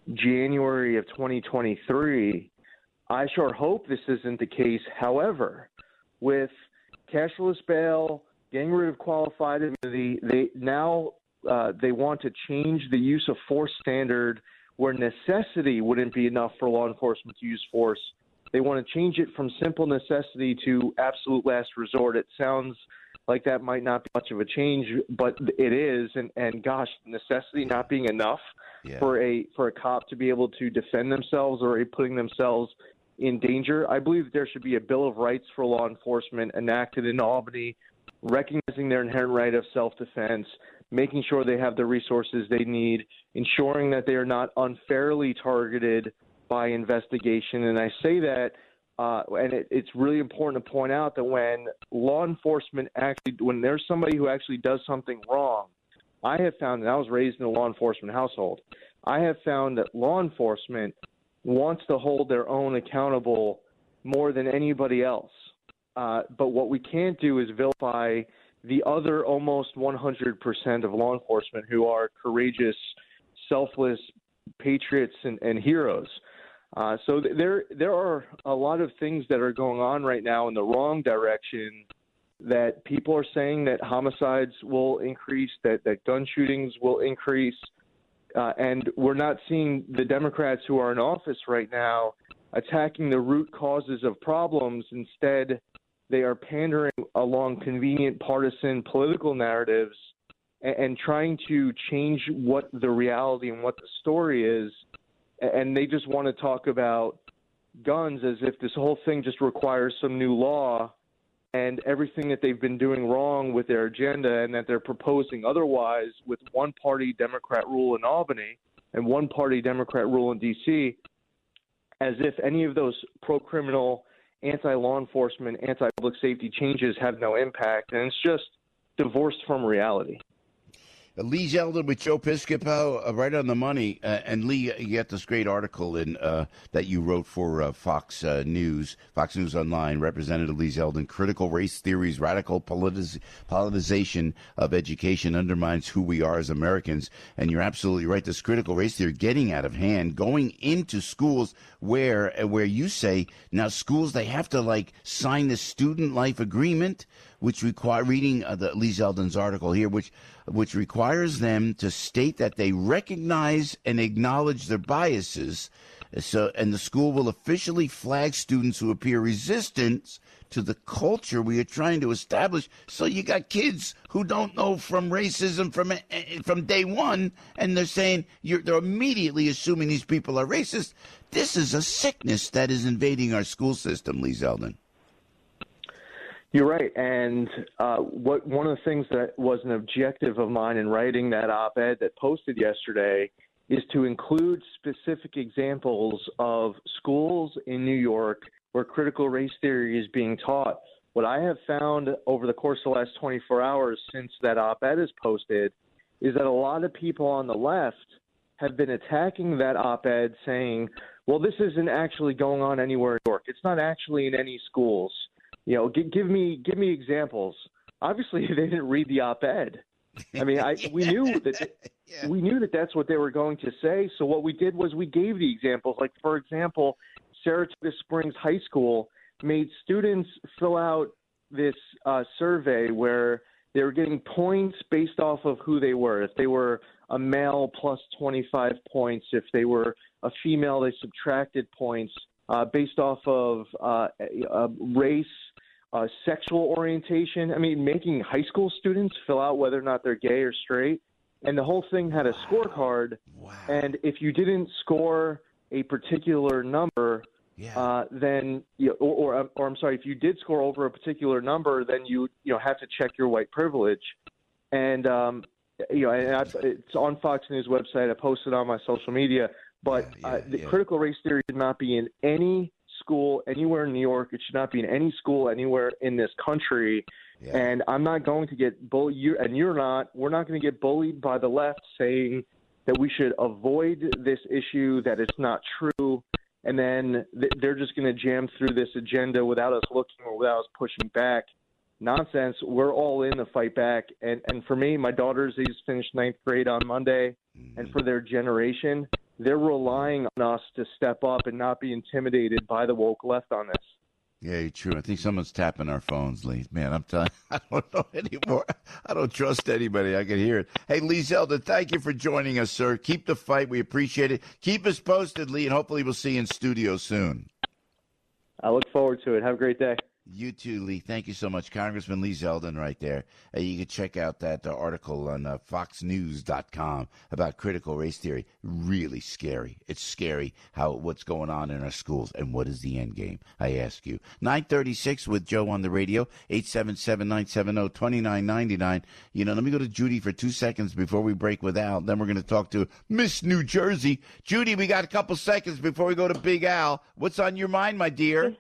January of twenty twenty-three, I sure hope this isn't the case. However, with cashless bail, getting rid of qualified immunity, they now uh, they want to change the use of force standard where necessity wouldn't be enough for law enforcement to use force. They want to change it from simple necessity to absolute last resort. It sounds like that might not be much of a change, but it is. And, and gosh, necessity not being enough yeah. for a for a cop to be able to defend themselves or putting themselves in danger. I believe there should be a Bill of Rights for law enforcement enacted in Albany, recognizing their inherent right of self-defense, making sure they have the resources they need, ensuring that they are not unfairly targeted by investigation. And I say that, uh, and it, it's really important to point out that when law enforcement actually, when there's somebody who actually does something wrong, I have found, and I was raised in a law enforcement household, I have found that law enforcement wants to hold their own accountable more than anybody else. Uh, but what we can't do is vilify the other almost one hundred percent of law enforcement who are courageous, selfless patriots and, and heroes. Uh, so th- there there are a lot of things that are going on right now in the wrong direction, that people are saying that homicides will increase, that, that gun shootings will increase, uh, and we're not seeing the Democrats who are in office right now attacking the root causes of problems. Instead, they are pandering along convenient partisan political narratives and, and trying to change what the reality and what the story is. And they just want to talk about guns as if this whole thing just requires some new law, and everything that they've been doing wrong with their agenda and that they're proposing otherwise with one-party Democrat rule in Albany and one-party Democrat rule in D C, as if any of those pro-criminal, anti-law enforcement, anti-public safety changes have no impact. And it's just divorced from reality. Lee Zeldin with Joe Piscopo, uh, right on the money. Uh, and Lee, you got this great article in uh, that you wrote for uh, Fox uh, News, Fox News Online. Representative Lee Zeldin, critical race theories, radical politiz- politicization of education undermines who we are as Americans. And you're absolutely right. This critical race theory getting out of hand, going into schools where where you say now schools they have to like sign the student life agreement, which require reading uh, the Lee Zeldin's article here, which which requires them to state that they recognize and acknowledge their biases. So, and the school will officially flag students who appear resistant to the culture we are trying to establish. So you got kids who don't know from racism from from day one, and they're saying you're, they're immediately assuming these people are racist. This is a sickness that is invading our school system, Lee Zeldin. You're right, and uh, what one of the things that was an objective of mine in writing that op-ed that posted yesterday is to include specific examples of schools in New York where critical race theory is being taught. What I have found over the course of the last twenty-four hours since that op-ed is posted is that a lot of people on the left have been attacking that op-ed saying, well, this isn't actually going on anywhere in New York. It's not actually in any schools. You know, give, give me give me examples. Obviously, they didn't read the op-ed. I mean, I, yeah. we knew that yeah. we knew that that's what they were going to say. So what we did was we gave the examples. Like, for example, Saratoga Springs High School made students fill out this uh, survey where they were getting points based off of who they were. If they were a male, plus twenty-five points. If they were a female, they subtracted points uh, based off of uh, uh, race, uh, sexual orientation. I mean, making high school students fill out whether or not they're gay or straight. And the whole thing had a scorecard. Wow. And if you didn't score a particular number, Yeah. Uh, then, you know, or, or, or I'm sorry, if you did score over a particular number, then you, you know, have to check your white privilege. And, um, you know, and I, it's on Fox News website. I posted on my social media. But yeah, yeah, uh, the yeah. critical race theory should not be in any school anywhere in New York. It should not be in any school anywhere in this country. Yeah. And I'm not going to get bullied, you, and you're not. We're not going to get bullied by the left saying that we should avoid this issue, that it's not true. And then they're just going to jam through this agenda without us looking or without us pushing back. Nonsense. We're all in the fight back. And and for me, my daughters, they just finished ninth grade on Monday. Mm-hmm. And for their generation, they're relying on us to step up and not be intimidated by the woke left on this. Yeah, you're true. I think someone's tapping our phones, Lee. Man, I'm telling you, I don't know anymore. I don't trust anybody. I can hear it. Hey, Lee Zeldin, thank you for joining us, sir. Keep the fight. We appreciate it. Keep us posted, Lee, and hopefully we'll see you in studio soon. I look forward to it. Have a great day. You too, Lee. Thank you so much. Congressman Lee Zeldin right there. Uh, you can check out that uh, article on uh, fox news dot com about critical race theory. Really scary. It's scary how what's going on in our schools. And what is the end game, I ask you. nine thirty-six with Joe on the radio, eight seven seven, nine seven zero, two nine nine nine. You know, let me go to Judy for two seconds before we break with Al. Then we're going to talk to Miss New Jersey. Judy, we got a couple seconds before we go to Big Al. What's on your mind, my dear?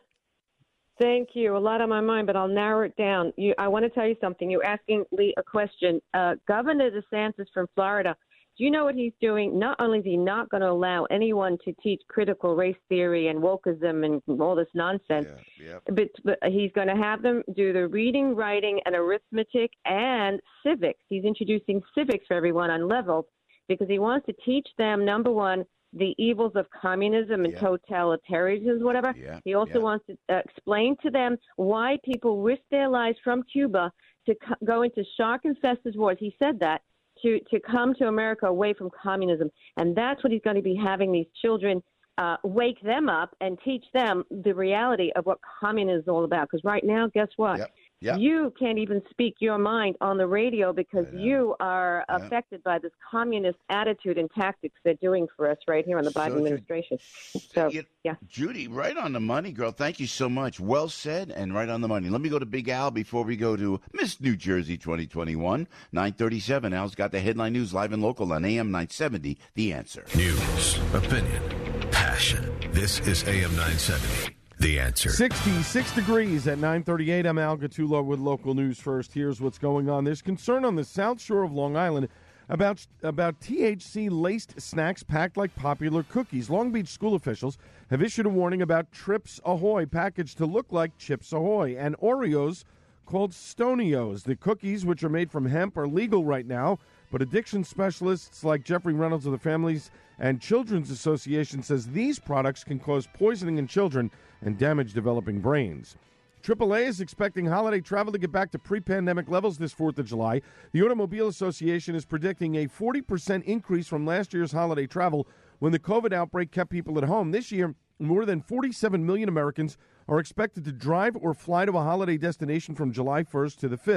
Thank you. A lot on my mind, but I'll narrow it down. You, I want to tell you something. You're asking Lee a question. Uh, Governor DeSantis from Florida, do you know what he's doing? Not only is he not going to allow anyone to teach critical race theory and wokeism and all this nonsense, yeah, yeah. But, but he's going to have them do the reading, writing, and arithmetic and civics. He's introducing civics for everyone on levels because he wants to teach them, number one, the evils of communism and yeah. totalitarianism, whatever. Yeah. He also yeah. wants to uh, explain to them why people risk their lives from Cuba to co- go into shark-infested wars. He said that, to, to come to America away from communism. And that's what he's going to be having these children uh, wake them up and teach them the reality of what communism is all about. Because right now, guess what? Yep. Yep. You can't even speak your mind on the radio because you are yeah. affected by this communist attitude and tactics they're doing for us right here in the Biden so, administration. So, you, yeah. Judy, right on the money, girl. Thank you so much. Well said and right on the money. Let me go to Big Al before we go to Miss New Jersey twenty twenty-one. nine thirty-seven. Al's got the headline news live and local on A M nine seventy. The Answer. News, opinion, passion. This is A M nine seventy. The Answer. sixty-six degrees at nine thirty-eight. I'm Al Gattulo with local news first. Here's what's going on. There's concern on the South Shore of Long Island about about T H C-laced snacks packed like popular cookies. Long Beach school officials have issued a warning about Trips Ahoy packaged to look like Chips Ahoy and Oreos called Stonios. The cookies, which are made from hemp, are legal right now, but addiction specialists like Jeffrey Reynolds of the Families and Children's Association says these products can cause poisoning in children and damage developing brains. triple A is expecting holiday travel to get back to pre-pandemic levels this fourth of July. The Automobile Association is predicting a forty percent increase from last year's holiday travel when the COVID outbreak kept people at home. This year, more than forty-seven million Americans are expected to drive or fly to a holiday destination from July first to the fifth.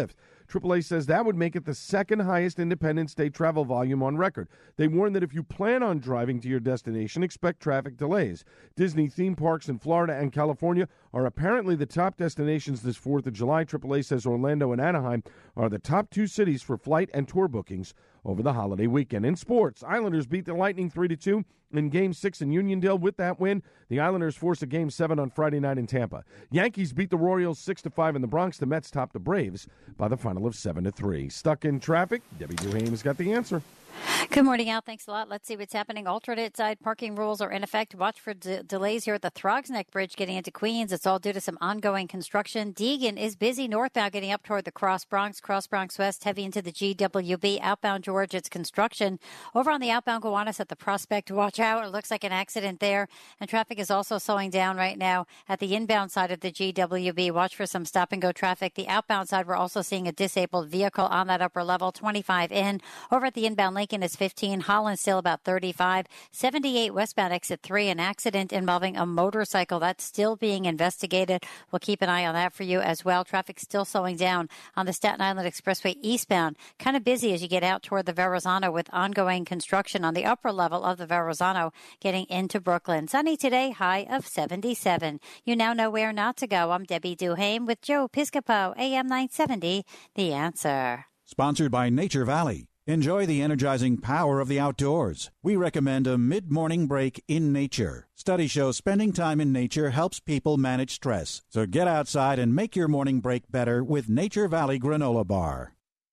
triple A says that would make it the second highest Independence Day travel volume on record. They warn that if you plan on driving to your destination, expect traffic delays. Disney theme parks in Florida and California are apparently the top destinations this fourth of July. triple A says Orlando and Anaheim are the top two cities for flight and tour bookings over the holiday weekend. In sports, Islanders beat the Lightning three to two in Game six in Uniondale. With that win, the Islanders force a Game seven on Friday night in Tampa. Yankees beat the Royals six to five in the Bronx. The Mets topped the Braves by the final of seven to three. Stuck in traffic? Debbie Duhame's got the answer. Good morning, Al. Thanks a lot. Let's see what's happening. Alternate side parking rules are in effect. Watch for de- delays here at the Throgsneck Bridge getting into Queens. It's all due to some ongoing construction. Deegan is busy northbound getting up toward the Cross Bronx, Cross Bronx West, heavy into the G W B. Outbound George, it's construction. Over on the outbound Gowanus at the Prospect, watch out. It looks like an accident there. And traffic is also slowing down right now at the inbound side of the G W B. Watch for some stop-and-go traffic. The outbound side, we're also seeing a disabled vehicle on that upper level, twenty-five in. Over at the inbound Lincoln is fifteen. Holland still about thirty-five. seventy-eight westbound exit three, an accident involving a motorcycle. That's still being investigated. We'll keep an eye on that for you as well. Traffic still slowing down on the Staten Island Expressway eastbound. Kind of busy as you get out toward the Verrazano with ongoing construction on the upper level of the Verrazano getting into Brooklyn. Sunny today, high of seventy-seven. You now know where not to go. I'm Debbie Duhame with Joe Piscopo, A M nine seventy, The Answer. Sponsored by Nature Valley. Enjoy the energizing power of the outdoors. We recommend a mid-morning break in nature. Studies show spending time in nature helps people manage stress. So get outside and make your morning break better with Nature Valley Granola Bar.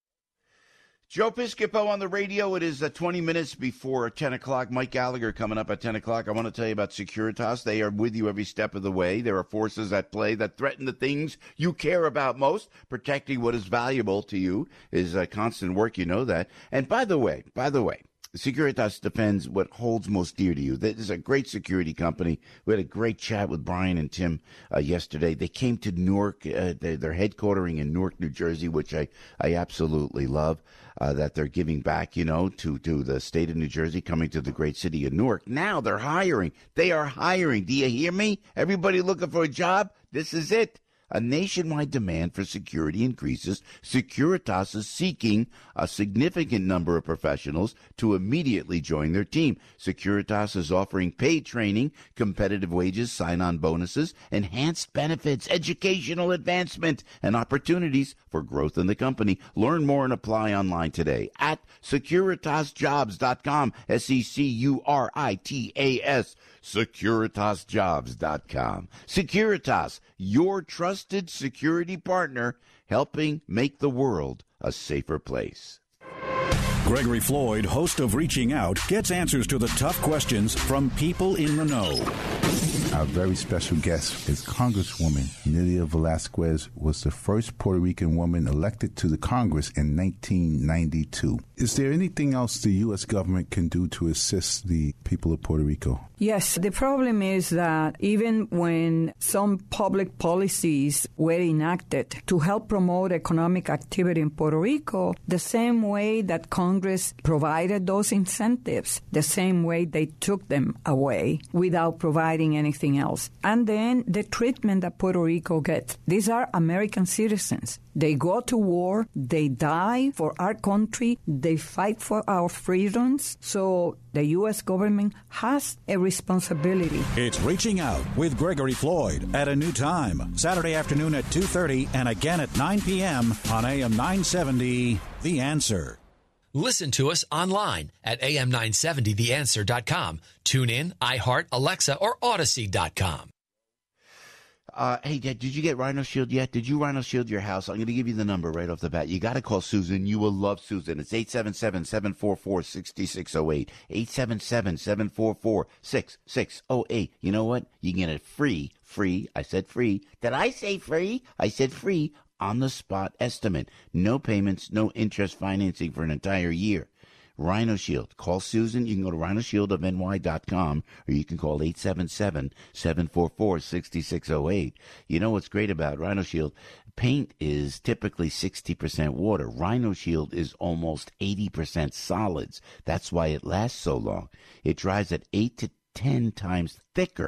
Joe Piscopo on the radio. It is uh, twenty minutes before ten o'clock. Mike Gallagher coming up at ten o'clock. I want to tell you about Securitas. They are with you every step of the way. There are forces at play that threaten the things you care about most. Protecting what is valuable to you is a constant work. You know that. And by the way, by the way, Securitas defends what holds most dear to you. This is a great security company. We had a great chat with Brian and Tim uh, yesterday. They came to Newark. Uh, they, they're headquartering in Newark, New Jersey, which I, I absolutely love. Uh, that they're giving back, you know, to, to the state of New Jersey, coming to the great city of Newark. Now they're hiring. They are hiring. Do you hear me? Everybody looking for a job? This is it. A nationwide demand for security increases. Securitas is seeking a significant number of professionals to immediately join their team. Securitas is offering paid training, competitive wages, sign-on bonuses, enhanced benefits, educational advancement, and opportunities for growth in the company. Learn more and apply online today at securitas jobs dot com. S E C U R I T A S. securitas jobs dot com. Securitas, your trusted security partner, helping make the world a safer place. Gregory Floyd, host of Reaching Out, gets answers to the tough questions from people in the know. Our very special guest is Congresswoman Nydia Velázquez, was the first Puerto Rican woman elected to the Congress in nineteen ninety-two. Is there anything else the U S government can do to assist the people of Puerto Rico? Yes, the problem is that even when some public policies were enacted to help promote economic activity in Puerto Rico, the same way that Congress provided those incentives, the same way they took them away without providing anything else. And then the treatment that Puerto Rico gets. These are American citizens. They go to war, they die for our country, they fight for our freedoms. So the U S government has a responsibility. It's Reaching Out with Gregory Floyd at a new time, Saturday afternoon at two thirty and again at nine p.m. on A M nine seventy, The Answer. Listen to us online at A M nine seventy the answer dot com. Tune in, iHeart, Alexa, or Odyssey dot com. Uh, hey, Dad, did you get Rhino Shield yet? Did you Rhino Shield your house? I'm going to give you the number right off the bat. You got to call Susan. You will love Susan. It's eight seven seven, seven four four, six six zero eight. eight seven seven, seven four four, six six zero eight. You know what? You can get it free. Free. I said free. Did I say free? I said free. On-the-spot estimate. No payments, no interest financing for an entire year. Rhino Shield. Call Susan. You can go to rhino shield of N Y dot com, or you can call eight seven seven, seven four four, six six zero eight. You know what's great about Rhino Shield? Paint is typically sixty percent water. Rhino Shield is almost eighty percent solids. That's why it lasts so long. It dries at eight to ten times thicker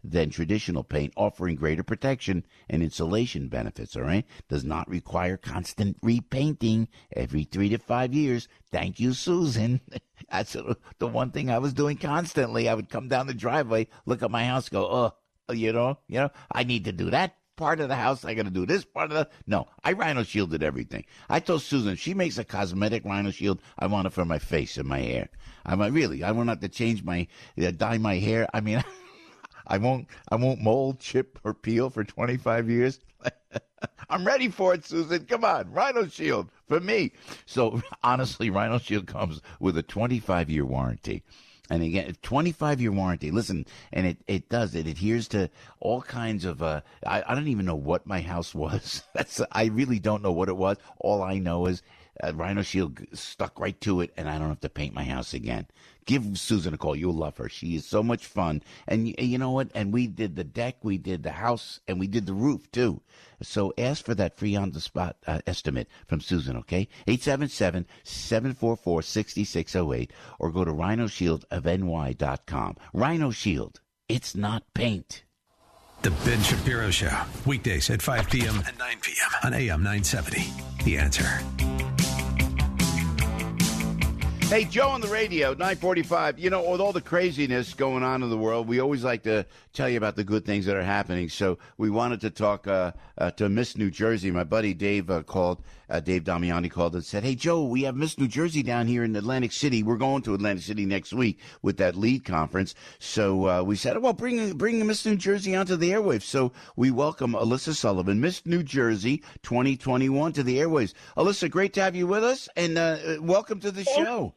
than traditional paint, offering greater protection and insulation benefits, all right? Does not require constant repainting every three to five years. Thank you, Susan. That's the one thing I was doing constantly. I would come down the driveway, look at my house, go, oh, you know, you know, I need to do that part of the house. I got to do this part of the. No, I rhino shielded everything. I told Susan, if she makes a cosmetic rhino shield, I want it for my face and my hair. I'm like, really, I won't have to change my, uh, dye my hair. I mean, I won't, I won't mold, chip, or peel for twenty-five years. I'm ready for it, Susan. Come on, Rhino Shield for me. So honestly, Rhino Shield comes with a twenty-five year warranty. And again, twenty-five year warranty. Listen, and it, it does. It adheres to all kinds of, uh, I, I don't even know what my house was. That's I really don't know what it was. All I know is uh, Rhino Shield stuck right to it, and I don't have to paint my house again. Give Susan a call. You'll love her. She is so much fun. And you, you know what? And we did the deck, we did the house, and we did the roof, too. So ask for that free on-the-spot uh, estimate from Susan, okay? eight seven seven, seven four four, six six zero eight or go to rhino shield of n y dot com. Rhino Shield. It's not paint. The Ben Shapiro Show. Weekdays at five p.m. and nine p.m. on A M nine seventy. The Answer. Hey, Joe on the radio, nine forty-five. You know, with all the craziness going on in the world, we always like to tell you about the good things that are happening. So we wanted to talk uh, uh, to Miss New Jersey. My buddy Dave uh, called, uh, Dave Damiani called and said, hey, Joe, we have Miss New Jersey down here in Atlantic City. We're going to Atlantic City next week with that LEAD conference. So uh, we said, well, bring, bring Miss New Jersey onto the airwaves. So we welcome Alyssa Sullivan, Miss New Jersey twenty twenty-one to the airwaves. Alyssa, great to have you with us, and uh, welcome to the show.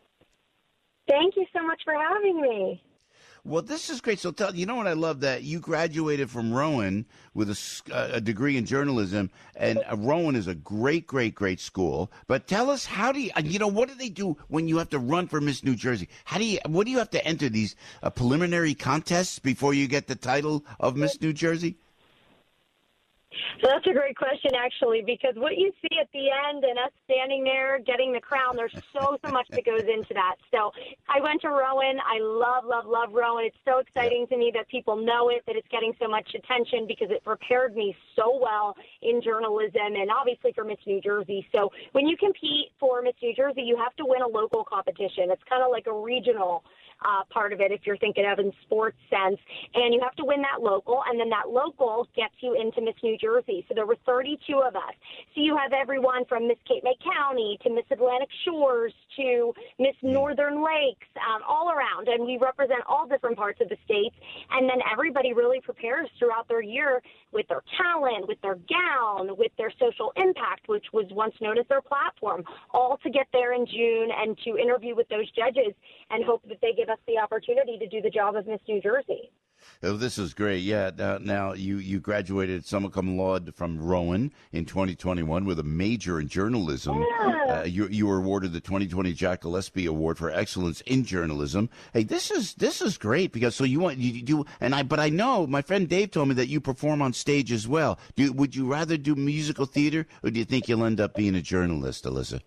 Thank you so much for having me. Well, this is great. So, tell you know what I love that you graduated from Rowan with a, a degree in journalism, and Rowan is a great, great, great school. But tell us, how do you, you know, what do they do when you have to run for Miss New Jersey? How do you, what do you have to enter these uh, preliminary contests before you get the title of Miss New Jersey? So that's a great question, actually, because what you see at the end and us standing there getting the crown, there's so, so much that goes into that. So I went to Rowan. I love, love, love Rowan. It's so exciting to me that people know it, that it's getting so much attention, because it prepared me so well in journalism and obviously for Miss New Jersey. So when you compete for Miss New Jersey, you have to win a local competition. It's kind of like a regional Uh, part of it, if you're thinking of in sports sense, and you have to win that local, and then that local gets you into Miss New Jersey. So there were thirty-two of us. So you have everyone from Miss Cape May County to Miss Atlantic Shores to Miss Northern Lakes, um, all around, and we represent all different parts of the states. And then everybody really prepares throughout their year with their talent, with their gown, with their social impact, which was once known as their platform, all to get there in June and to interview with those judges and hope that they give us the opportunity to do the job of Miss New Jersey. Oh, this is great. Yeah. Now, now you, you graduated summa cum laude from Rowan in twenty twenty-one with a major in journalism. Yeah. Uh, you, you were awarded the twenty twenty Jack Gillespie Award for Excellence in Journalism. Hey, this is this is great, because so you want you do and I but I know my friend Dave told me that you perform on stage as well. Do, would you rather do musical theater, or do you think you'll end up being a journalist, Alyssa?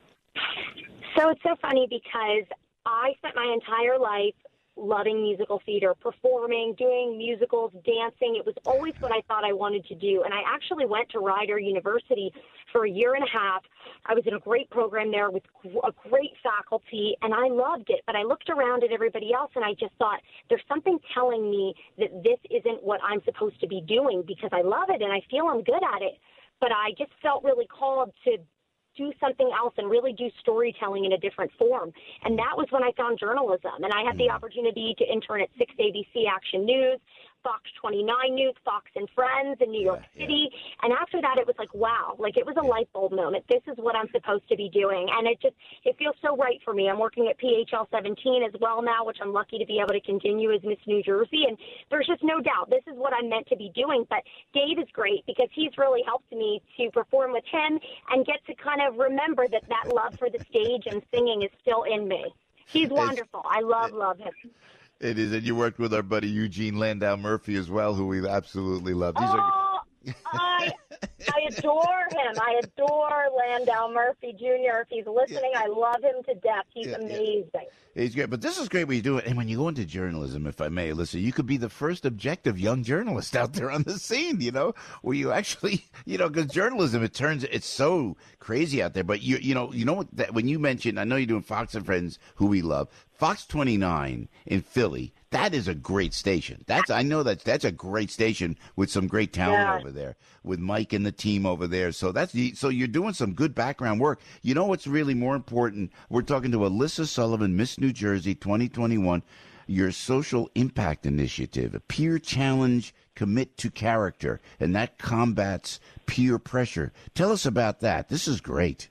So it's so funny, because I spent my entire life loving musical theater, performing, doing musicals, dancing. It was always what I thought I wanted to do. And I actually went to Rider University for a year and a half. I was in a great program there with a great faculty, and I loved it. But I looked around at everybody else, and I just thought, there's something telling me that this isn't what I'm supposed to be doing, because I love it and I feel I'm good at it. But I just felt really called to do something else and really do storytelling in a different form. And that was when I found journalism. And I had the opportunity to intern at six A B C Action News, Fox twenty-nine News, Fox and Friends in New York yeah, City. Yeah. And after that, it was like, wow, like it was a light bulb moment. This is what I'm supposed to be doing. And it just, it feels so right for me. I'm working at P H L seventeen as well now, which I'm lucky to be able to continue as Miss New Jersey. And there's just no doubt this is what I'm meant to be doing. But Dave is great, because he's really helped me to perform with him and get to kind of remember that that love for the stage and singing is still in me. He's wonderful. It's, I love, love him. It is, and you worked with our buddy Eugene Landau Murphy as well, who we absolutely love. These oh, are, I I adore him. I adore Landau Murphy Junior If he's listening, I love him to death. He's Yeah, yeah. amazing. He's great, but this is great when you do it. And when you go into journalism, if I may, listen, you could be the first objective young journalist out there on the scene, you know, where you actually, you know, because journalism, it turns, it's so crazy out there. But you, you know, you know what? That when you mentioned, I know you're doing Fox and Friends, who we love, Fox twenty-nine in Philly. That is a great station. That's I know that that's a great station with some great talent Yeah. over there, with Mike and the team over there. So that's so you're doing some good background work. You know what's really more important? We're talking to Alyssa Sullivan, Miss New Jersey twenty twenty-one, your social impact initiative, a peer challenge, commit to character, and that combats peer pressure. Tell us about that. This is great.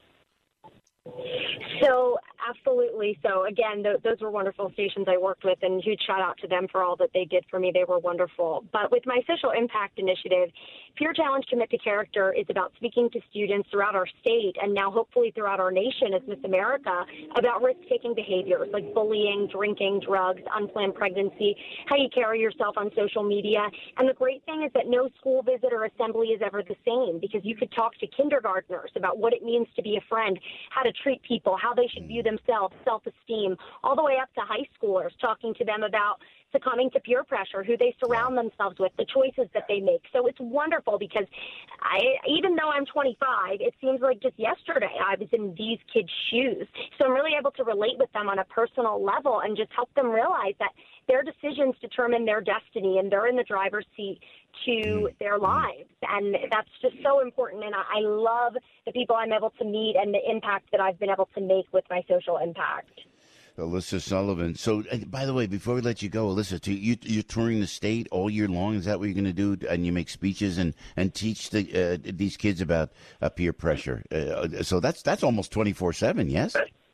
So, absolutely. So, again, th- those were wonderful stations I worked with, and huge shout out to them for all that they did for me. They were wonderful. But with my social impact initiative, Peer Challenge Commit to Character is about speaking to students throughout our state and now hopefully throughout our nation as Miss America about risk-taking behaviors like bullying, drinking, drugs, unplanned pregnancy, how you carry yourself on social media. And the great thing is that no school visit or assembly is ever the same, because you could talk to kindergartners about what it means to be a friend, how to treat people, how they should view themselves, self-esteem, all the way up to high schoolers, talking to them about succumbing to peer pressure, who they surround themselves with, the choices that they make. So it's wonderful because I, even though I'm twenty-five, it seems like just yesterday I was in these kids' shoes. So I'm really able to relate with them on a personal level and just help them realize that their decisions determine their destiny and they're in the driver's seat to their lives. And that's just so important. And I, I love the people I'm able to meet and the impact that I've been able to make with my social impact. Alyssa Sullivan. So, and by the way, before we let you go, Alyssa, to, you, you're touring the state all year long. Is that what you're going to do? And you make speeches and, and teach the, uh, these kids about uh, peer pressure. Uh, so that's that's almost twenty-four seven, yes?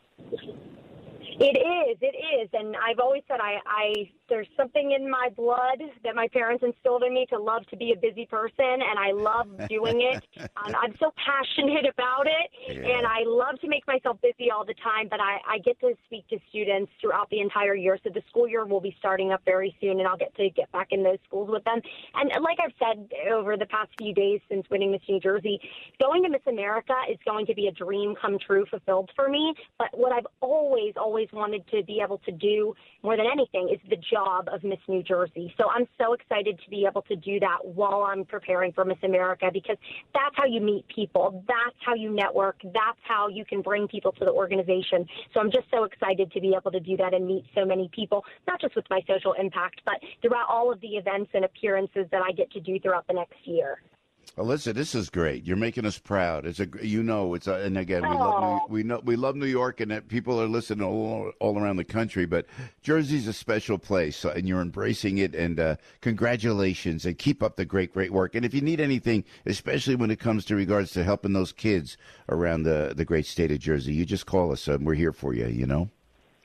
It is, it is, and I've always said I, I there's something in my blood that my parents instilled in me to love to be a busy person, and I love doing it. um, I'm so passionate about it, yeah. and I love to make myself busy all the time, but I, I get to speak to students throughout the entire year, so the school year will be starting up very soon, and I'll get to get back in those schools with them. And like I've said over the past few days since winning Miss New Jersey, going to Miss America is going to be a dream come true fulfilled for me, but what I've always, always wanted to be able to do more than anything is the job of Miss New Jersey. So I'm so excited to be able to do that while I'm preparing for Miss America, because that's how you meet people. That's how you network. That's how you can bring people to the organization. So I'm just so excited to be able to do that and meet so many people, not just with my social impact, but throughout all of the events and appearances that I get to do throughout the next year. Alyssa, this is great. You're making us proud. It's a, you know, it's a, and again, we love New, we know we love New York, and that people are listening all, all around the country. But Jersey's a special place, and you're embracing it. And uh, congratulations, and keep up the great, great work. And if you need anything, especially when it comes to regards to helping those kids around the the great state of Jersey, you just call us, and we're here for you. You know.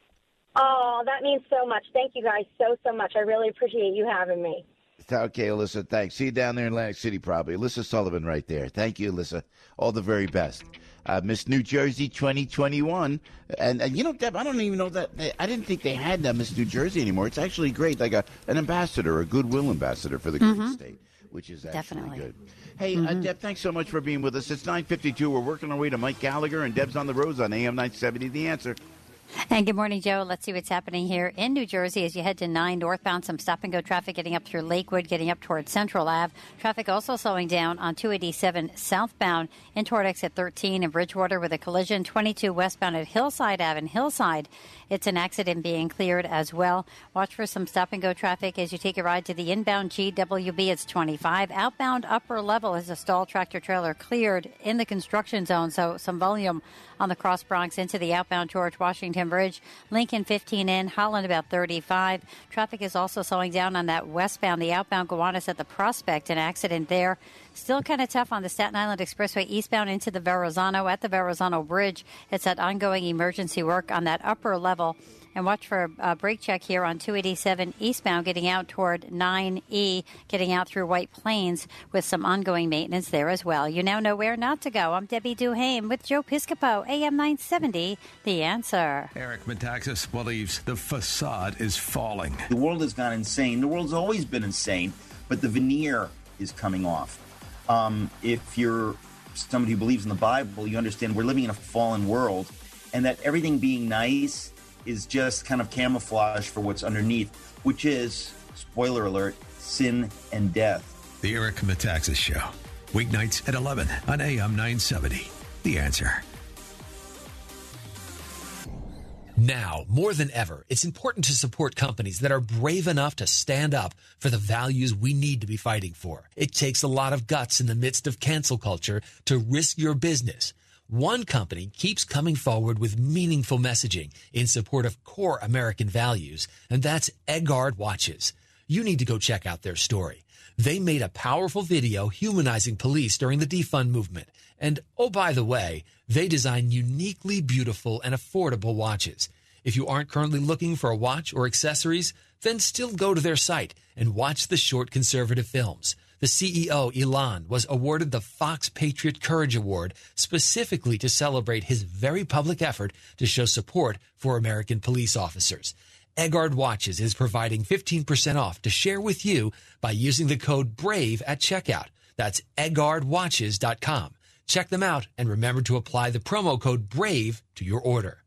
Oh, that means so much. Thank you guys so so much. I really appreciate you having me. Okay, Alyssa, thanks. See you down there in Atlantic City, probably. Alyssa Sullivan right there. Thank you, Alyssa. All the very best. Uh, Miss New Jersey twenty twenty-one. And, and, you know, Deb, I don't even know that. They, I didn't think they had that Miss New Jersey anymore. It's actually great, like a, an ambassador, a goodwill ambassador for the Mm-hmm. great state, which is actually Definitely. good. Hey, Mm-hmm. uh, Deb, thanks so much for being with us. It's nine fifty-two. We're working our way to Mike Gallagher, and Deb's on the roads on A M nine seventy, The Answer. And good morning, Joe. Let's see what's happening here in New Jersey as you head to nine northbound. Some stop-and-go traffic getting up through Lakewood, getting up toward Central Ave. Traffic also slowing down on two eighty-seven southbound in toward exit thirteen in Bridgewater with a collision. twenty-two westbound at Hillside Ave in Hillside. It's an accident being cleared as well. Watch for some stop-and-go traffic as you take a ride to the inbound G W B. It's twenty-five. Outbound upper level is a stall tractor trailer cleared in the construction zone, so some volume on the Cross Bronx into the outbound George Washington Bridge. Lincoln fifteen in, Holland about thirty-five. Traffic is also slowing down on that westbound, the outbound Gowanus at the Prospect, an accident there. Still kind of tough on the Staten Island Expressway eastbound into the Verrazano at the Verrazano Bridge. It's that ongoing emergency work on that upper level. And watch for a brake check here on two eighty-seven eastbound, getting out toward nine E, getting out through White Plains with some ongoing maintenance there as well. You now know where not to go. I'm Debbie Duhame with Joe Piscopo, A M nine seventy, The Answer. Eric Metaxas believes the facade is falling. The world has gone insane. The world's always been insane, but the veneer is coming off. Um, if you're somebody who believes in the Bible, you understand we're living in a fallen world, and that everything being nice is just kind of camouflage for what's underneath, which is, spoiler alert, sin and death. The Eric Metaxas Show, weeknights at eleven on A M nine seventy. The Answer. Now, more than ever, it's important to support companies that are brave enough to stand up for the values we need to be fighting for. It takes a lot of guts in the midst of cancel culture to risk your business. One company keeps coming forward with meaningful messaging in support of core American values, and that's Eggard Watches. You need to go check out their story. They made a powerful video humanizing police during the defund movement. And, oh, by the way, they design uniquely beautiful and affordable watches. If you aren't currently looking for a watch or accessories, then still go to their site and watch the short conservative films. The C E O, Elon, was awarded the Fox Patriot Courage Award specifically to celebrate his very public effort to show support for American police officers. Eggard Watches is providing fifteen percent off to share with you by using the code BRAVE at checkout. That's eggard watches dot com. Check them out and remember to apply the promo code BRAVE to your order.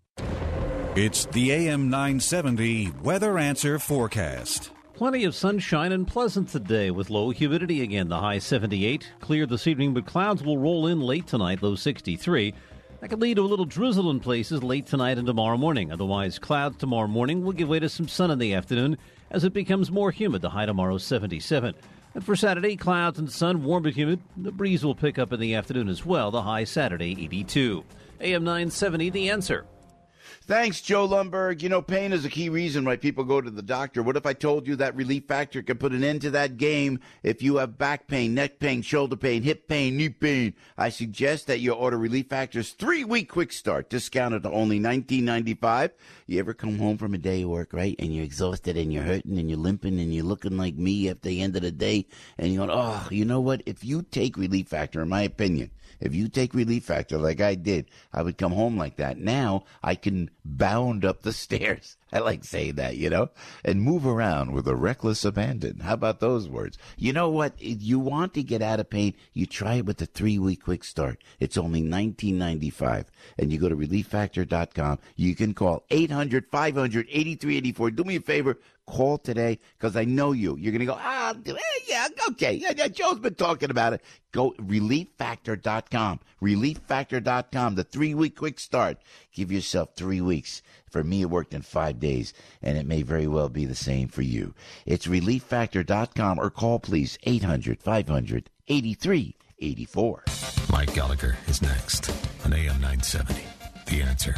It's the A M nine seventy Weather Answer Forecast. Plenty of sunshine and pleasant today with low humidity again, the high seventy-eight. Clear this evening, but clouds will roll in late tonight, low sixty-three. That could lead to a little drizzle in places late tonight and tomorrow morning. Otherwise, clouds tomorrow morning will give way to some sun in the afternoon as it becomes more humid, the high tomorrow seventy-seven. And for Saturday, clouds and sun, warm but humid. The breeze will pick up in the afternoon as well, the high Saturday eighty-two. A M nine seventy, The Answer. Thanks, Joe Lundberg. You know, pain is a key reason why people go to the doctor. What if I told you that Relief Factor can put an end to that game if you have back pain, neck pain, shoulder pain, hip pain, knee pain? I suggest that you order Relief Factor's three-week quick start, discounted to only nineteen ninety-five. You ever come home from a day of work, right, and you're exhausted and you're hurting and you're limping and you're looking like me at the end of the day, and you're going, oh, you know what? If you take Relief Factor, in my opinion, if you take Relief Factor like I did, I would come home like that. Now I can bound up the stairs. I like saying that, you know, and move around with a reckless abandon. How about those words? You know what? If you want to get out of pain, you try it with the three-week quick start. It's only nineteen ninety-five, and you go to relief factor dot com. You can call eight hundred, five hundred, eighty-three eighty-four. Do me a favor. Call today, because I know you. You're going to go, ah, yeah, okay. Yeah, Joe's been talking about it. Go relief factor dot com. relief factor dot com, the three-week quick start. Give yourself three weeks. For me, it worked in five days, and it may very well be the same for you. It's relief factor dot com, or call, please, eight hundred, five hundred, eighty-three eighty-four. Mike Gallagher is next on A M nine seventy. The Answer.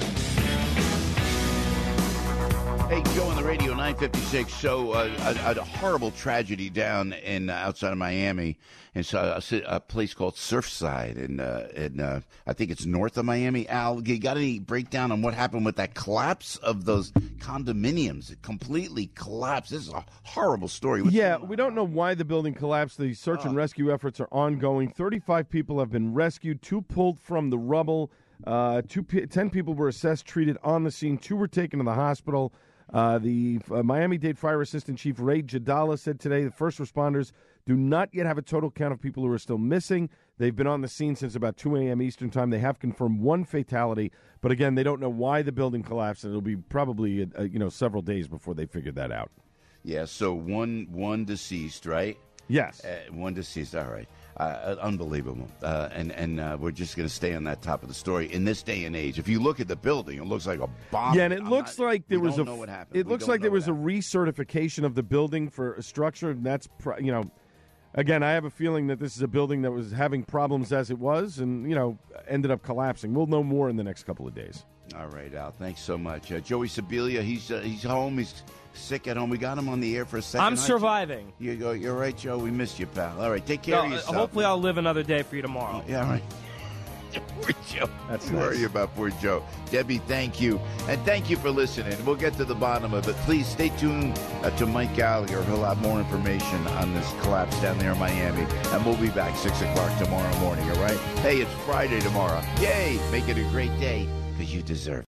Hey, Joe on the radio, nine fifty-six. So uh, a, a horrible tragedy down in uh, outside of Miami, in a, a place called Surfside, and uh, in, uh, I think it's north of Miami. Al, you got any breakdown on what happened with that collapse of those condominiums? It completely collapsed. This is a horrible story. What's yeah, we don't know why the building collapsed. The search oh. and rescue efforts are ongoing. thirty-five people have been rescued, two pulled from the rubble. Uh, two, ten people were assessed, treated on the scene. Two were taken to the hospital. Uh, the uh, Miami-Dade Fire Assistant Chief Ray Jadala said today the first responders do not yet have a total count of people who are still missing. They've been on the scene since about two a.m. Eastern time. They have confirmed one fatality, but again, they don't know why the building collapsed, and it'll be probably uh, you know several days before they figure that out. Yeah, so one one deceased, right? Yes. Uh, one deceased, all right. Uh, unbelievable. Uh, and and uh, we're just going to stay on that top of the story. In this day and age, if you look at the building, it looks like a bomb. Yeah, and it I'm looks not, like there was a. It we looks like there was happened. a recertification of the building for a structure, and that's you know, again, I have a feeling that this is a building that was having problems as it was, and you know, ended up collapsing. We'll know more in the next couple of days. All right, Al. Thanks so much. Uh, Joey Sibilia, he's uh, he's home. He's sick at home. We got him on the air for a second. I'm surviving. You go. You're right, Joe. We missed you, pal. All right, take care no, of yourself. Hopefully, I'll live another day for you tomorrow. Yeah, all right. Poor Joe. That's nice. Worry about poor Joe. Debbie, thank you. And thank you for listening. We'll get to the bottom of it. Please stay tuned uh, to Mike Gallagher. He'll have more information on this collapse down there in Miami. And we'll be back six o'clock tomorrow morning, all right? Hey, it's Friday tomorrow. Yay! Make it a great day, because you deserve it.